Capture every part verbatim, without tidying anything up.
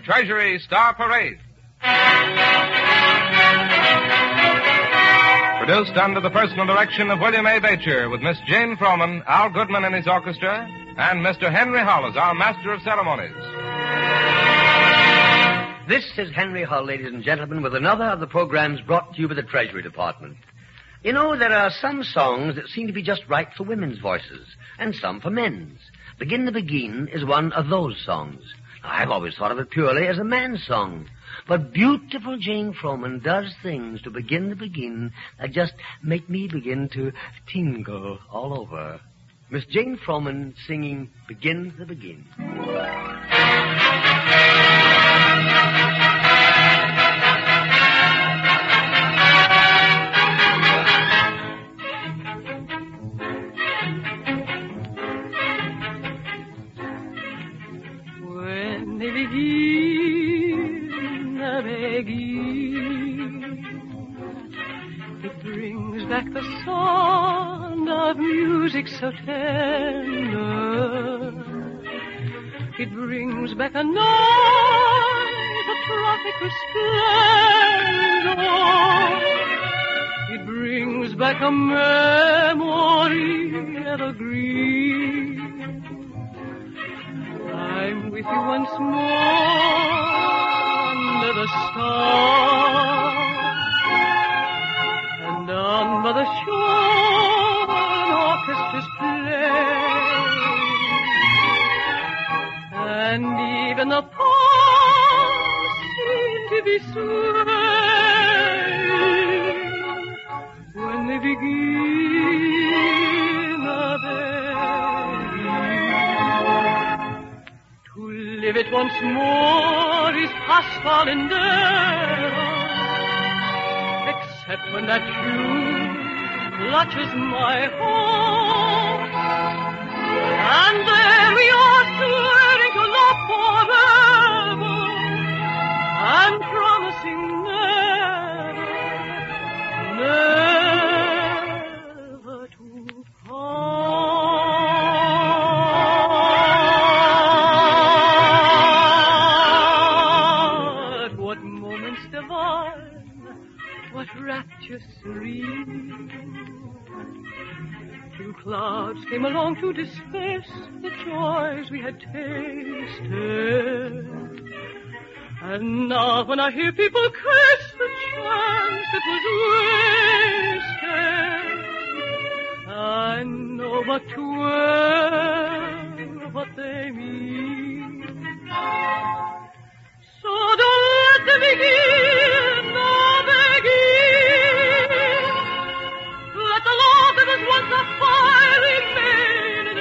Treasury Star Parade. Produced under the personal direction of William A. Bacher, with Miss Jane Froman, Al Goodman and his orchestra, and Mister Henry Hull as our master of ceremonies. This is Henry Hull, ladies and gentlemen, with another of the programs brought to you by the Treasury Department. You know, there are some songs that seem to be just right for women's voices, and some for men's. Begin the Begin is one of those songs. I've always thought of it purely as a man's song. But beautiful Jane Froman does things to Begin the Begin that just make me begin to tingle all over. Miss Jane Froman singing Begin the Begin. When they begin, they begin, it brings back the sound of music so tender. It brings back a night of tropical splendor. It brings back a memory evergreen. I'm with you once more under the stars, and down by the shore an orchestra's playing, and even the palms seem to be swaying when they begin again. To live it once more is past all endeavor, except when that tune clutches my heart, and then we are swearing to love forever, and promising never, never to part. What moments divine, what rapture serene. Till clouds came along to disperse the joys we had tasted. And now when I hear people curse the chance that was wasted, I know but too well what they mean. So don't let them begin, no begin. Let the love that was once a fire remain in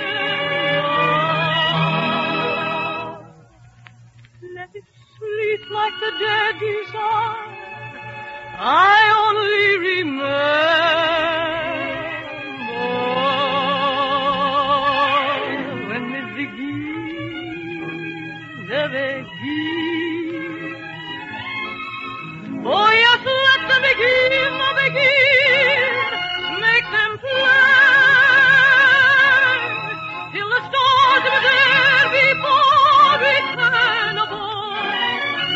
it. Let it sleep like the dead desire I only remember. When they begin, they begin. Oh yes, let them begin, they begin. Make them play till the stars of there before return above.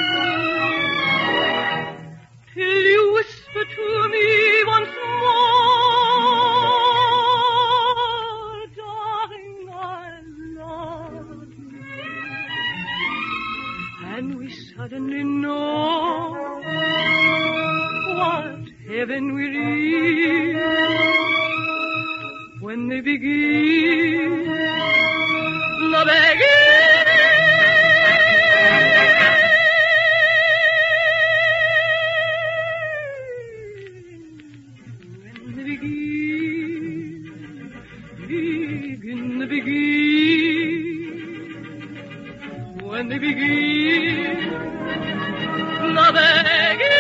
Till you whisper to me once more, darling, I love you. And we suddenly know what heaven will be when they begin, the begin. When they begin, begin the begin. When they begin, the begin.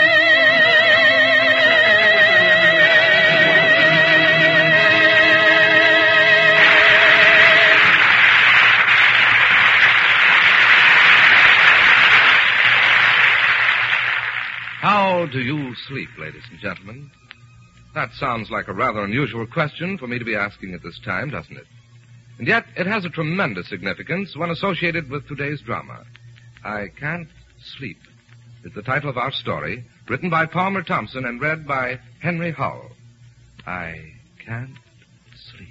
How do you sleep, ladies and gentlemen? That sounds like a rather unusual question for me to be asking at this time, doesn't it? And yet, it has a tremendous significance when associated with today's drama. I Can't Sleep is the title of our story, written by Palmer Thompson and read by Henry Hull. I Can't Sleep.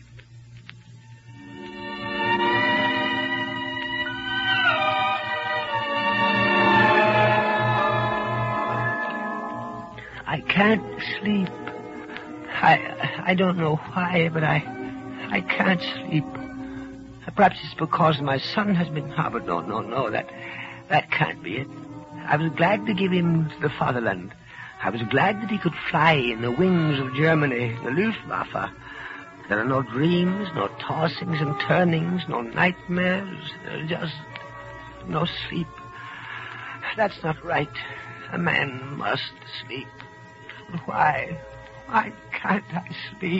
I can't sleep. I I don't know why, but I I can't sleep. Perhaps it's because my son has been... Oh, but no, no, no, that, that can't be it. I was glad to give him to the fatherland. I was glad that he could fly in the wings of Germany, the Luftwaffe. There are no dreams, no tossings and turnings, no nightmares. There's just no sleep. That's not right. A man must sleep. Why? Why can't I sleep?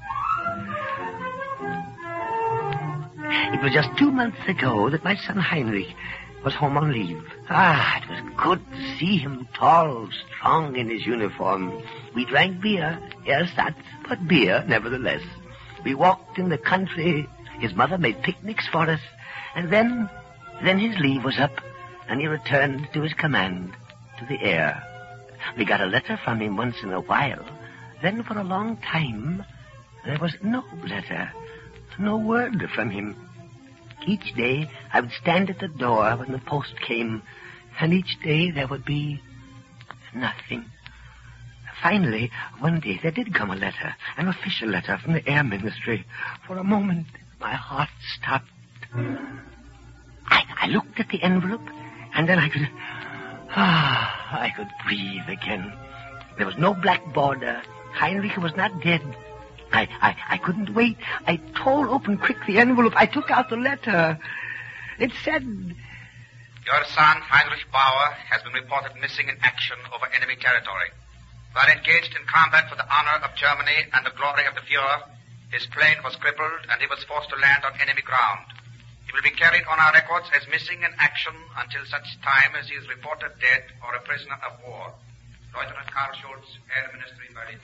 It was just two months ago that my son Heinrich was home on leave. Ah, it was good to see him tall, strong in his uniform. We drank beer. Yes, that's but beer, nevertheless. We walked in the country. His mother made picnics for us. And then, then his leave was up, and he returned to his command, to the air. We got a letter from him once in a while. Then for a long time, there was no letter, no word from him. Each day, I would stand at the door when the post came, and each day there would be nothing. Finally, one day there did come a letter, an official letter from the Air Ministry. For a moment, my heart stopped. I, I looked at the envelope, and then I could... Ah, I could breathe again. There was no black border. Heinrich was not dead. I, I, I couldn't wait. I tore open quick the envelope. I took out the letter. It said... Your son, Heinrich Bauer, has been reported missing in action over enemy territory. While engaged in combat for the honor of Germany and the glory of the Fuhrer, his plane was crippled and he was forced to land on enemy ground. He will be carried on our records as missing in action until such time as he is reported dead or a prisoner of war. Lieutenant Karl Schultz, Air Ministry, Berlin.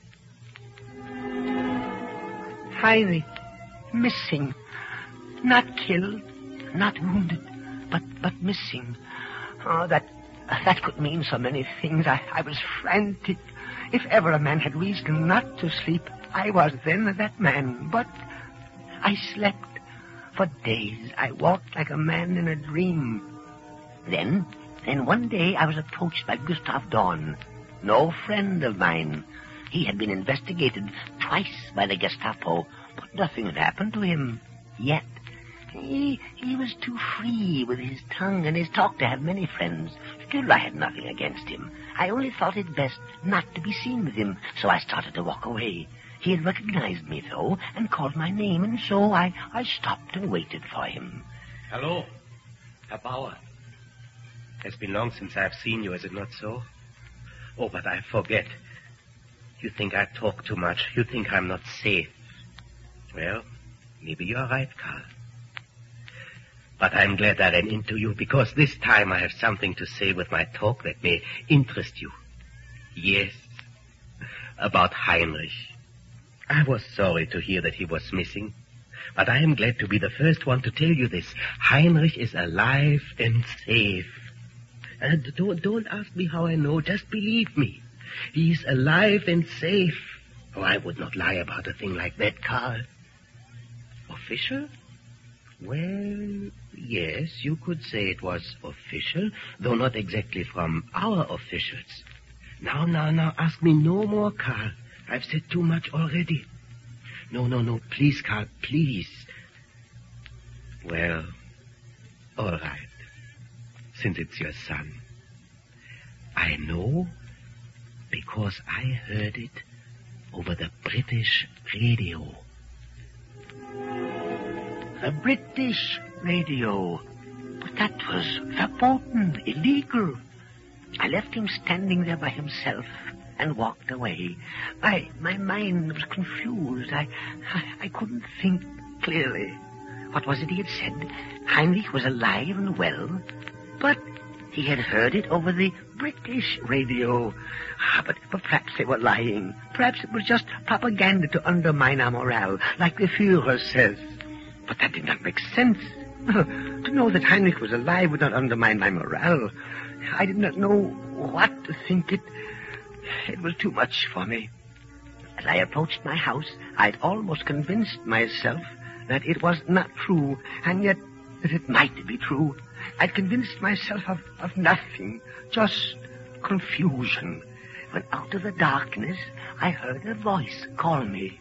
Heinrich, missing. Not killed, not wounded, but but missing. Oh, that that could mean so many things. I, I was frantic. If ever a man had reason not to sleep, I was then that man. But I slept. For days, I walked like a man in a dream. Then, then one day I was approached by Gustav Dorn, no friend of mine. He had been investigated twice by the Gestapo, but nothing had happened to him yet. He, he was too free with his tongue and his talk to have many friends. Still, I had nothing against him. I only thought it best not to be seen with him, so I started to walk away. He had recognized me, though, and called my name, and so I, I stopped and waited for him. Hello, Herr Bauer. It's been long since I've seen you, is it not so? Oh, but I forget. You think I talk too much. You think I'm not safe. Well, maybe you're right, Karl. But I'm glad I ran into you, because this time I have something to say with my talk that may interest you. Yes, about Heinrich. I was sorry to hear that he was missing, but I am glad to be the first one to tell you this. Heinrich is alive and safe. And don't, don't ask me how I know, just believe me. He is alive and safe. Oh, I would not lie about a thing like that, Karl. Official? Well, yes, you could say it was official, though not exactly from our officials. Now, now, now, ask me no more, Karl. I've said too much already. No, no, no, please, Karl, please. Well, all right. Since it's your son. I know because I heard it over the British radio. The British radio? But that was verboten, illegal. I left him standing there by himself and walked away. My my mind was confused. I, I I couldn't think clearly. What was it he had said? Heinrich was alive and well, but he had heard it over the British radio. Ah, but, but perhaps they were lying. Perhaps it was just propaganda to undermine our morale, like the Fuhrer says. But that did not make sense. To know that Heinrich was alive would not undermine my morale. I did not know what to think. It, it was too much for me. As I approached my house, I had almost convinced myself that it was not true, and yet that it might be true. I'd convinced myself of, of nothing, just confusion, when out of the darkness I heard a voice call me.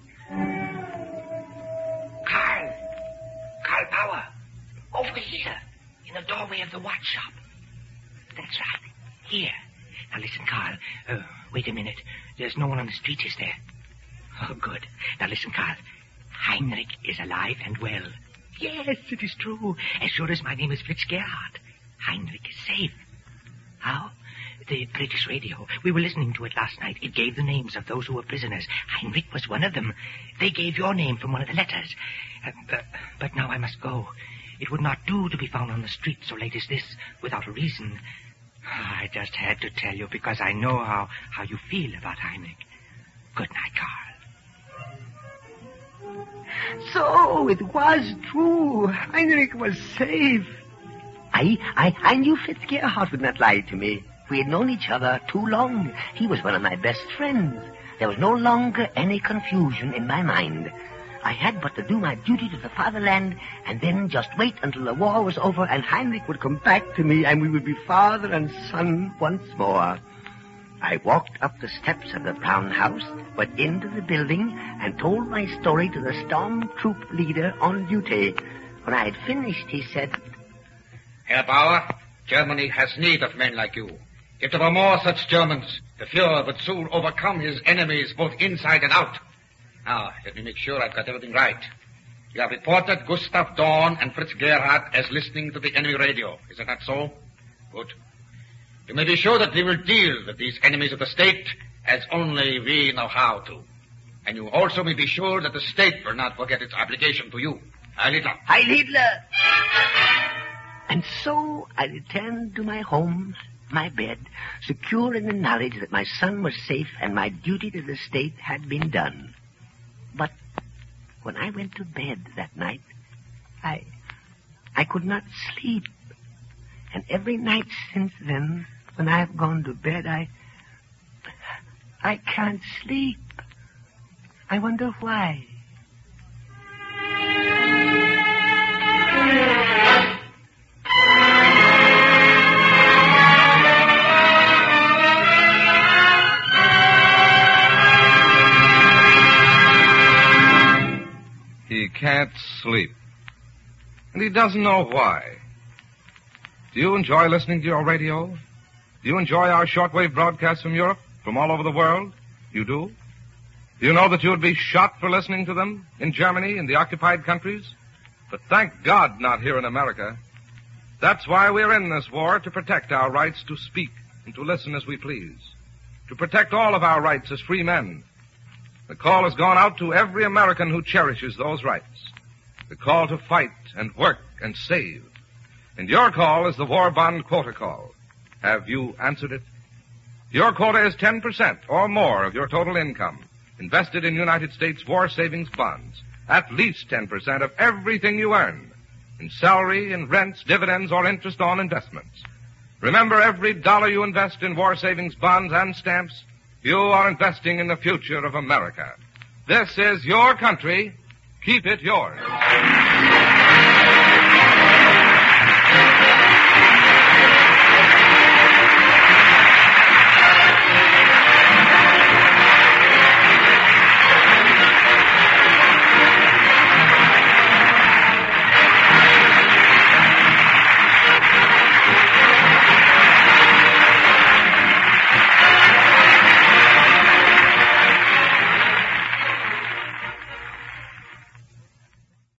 Carl! Carl Bauer! Over here, in the doorway of the watch shop. That's right. Here. Now listen, Carl. Uh, wait a minute. There's no one on the street, is there? Oh, good. Now listen, Carl. Heinrich is alive and well. Yes, it is true. As sure as my name is Fritz Gerhardt. Heinrich is safe. How? The British radio. We were listening to it last night. It gave the names of those who were prisoners. Heinrich was one of them. They gave your name from one of the letters. Uh, but, but now I must go. It would not do to be found on the street so late as this without a reason. I just had to tell you because I know how, how you feel about Heinrich. Good night, Carl. So it was true. Heinrich was safe. I, I, I knew Fritz Gerhardt would not lie to me. We had known each other too long. He was one of my best friends. There was no longer any confusion in my mind. I had but to do my duty to the fatherland and then just wait until the war was over and Heinrich would come back to me and we would be father and son once more. I walked up the steps of the brown house, went into the building, and told my story to the storm troop leader on duty. When I had finished, he said, Herr Bauer, Germany has need of men like you. If there were more such Germans, the Fuhrer would soon overcome his enemies both inside and out. Now, let me make sure I've got everything right. You have reported Gustav Dorn and Fritz Gerhardt as listening to the enemy radio. Is it not so? Good. You may be sure that we will deal with these enemies of the state as only we know how to. And you also may be sure that the state will not forget its obligation to you. Heil Hitler. Heil Hitler! And so I returned to my home, my bed, secure in the knowledge that my son was safe and my duty to the state had been done. But when I went to bed that night, I I could not sleep. And every night since then, when I have gone to bed, I I can't sleep. I wonder why. He can't sleep. And he doesn't know why. Do you enjoy listening to your radio? Do you enjoy our shortwave broadcasts from Europe, from all over the world? You do? Do you know that you would be shot for listening to them in Germany, in the occupied countries? But thank God not here in America. That's why we're in this war, to protect our rights to speak and to listen as we please. To protect all of our rights as free men. The call has gone out to every American who cherishes those rights. The call to fight and work and save. And your call is the war bond quota call. Have you answered it? Your quota is ten percent or more of your total income invested in United States war savings bonds. At least ten percent of everything you earn in salary, in rents, dividends, or interest on investments. Remember, every dollar you invest in war savings bonds and stamps, you are investing in the future of America. This is your country. Keep it yours.